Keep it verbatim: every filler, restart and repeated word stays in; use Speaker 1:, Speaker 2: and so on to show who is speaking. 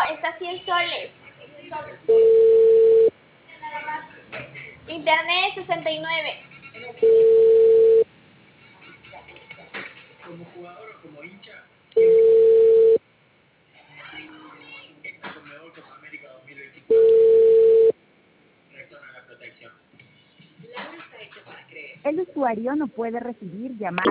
Speaker 1: está cien soles. Internet sesenta y nueve.
Speaker 2: Como jugador o como hincha, esta Conmebol Copa América dos mil veinticuatro retorna a la protección.
Speaker 3: El usuario no puede recibir llamadas.